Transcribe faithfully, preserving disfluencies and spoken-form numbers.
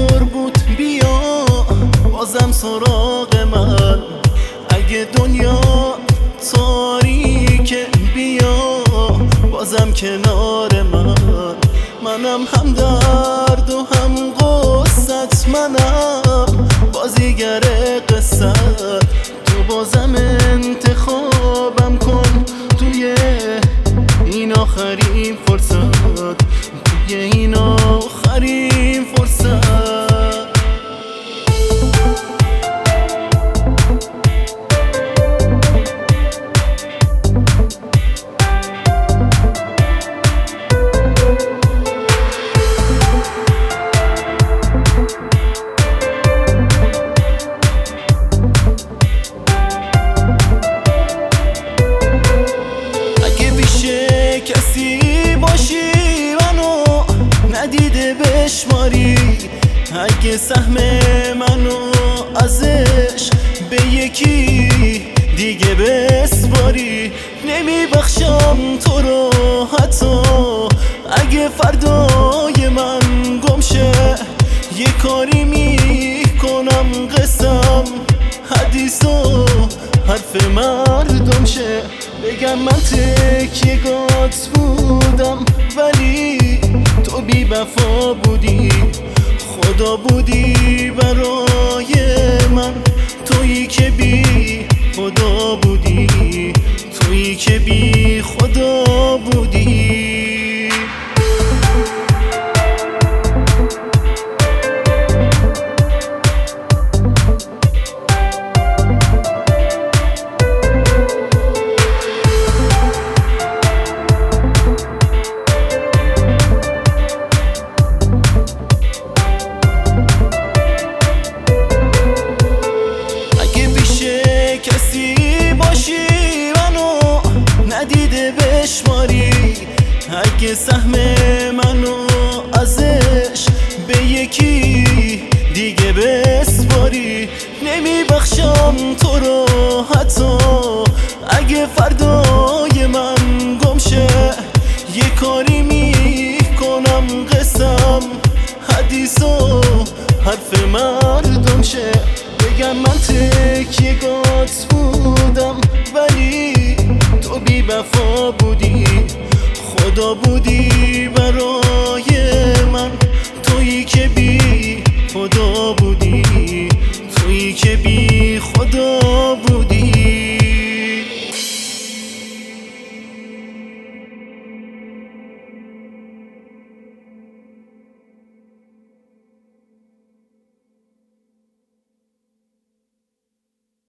چطور بود بیا بازم سراغ من، اگه دنیا تاریکه بیا بازم کنار من. منم هم درد و هم قصت، منم بازیگر قصت. تو بازم انتخابم کن توی این آخرین فرصت، توی این آخرین فرصت. کسی باشی منو ندیده بشماری، اگه سهم منو ازش به یکی دیگه بسپاری. نمیبخشم تو رو حتی اگه فردای من گمشه، یه کاری میکنم قسم حدیث و حرف مردم شه. بگم من تکیه‌گات بودم ولی تو بی وفا بودی، خدا بودی برای من. تویی که بی خدا بودی، تویی که بی خدا بودی. کسی باشی منو ندیده بشماری، اگه سهم منو ازش به یکی دیگه بسپاری. نمیبخشم تو رو حتی اگه فردای من گمشه، یه کاری میکنم قسم حدیث و حرف مردم شه. بگم من تکیه‌گات بودم ولی تو بی وفا بودی، خدا بودی برای من. تویی که بی خدا بودی.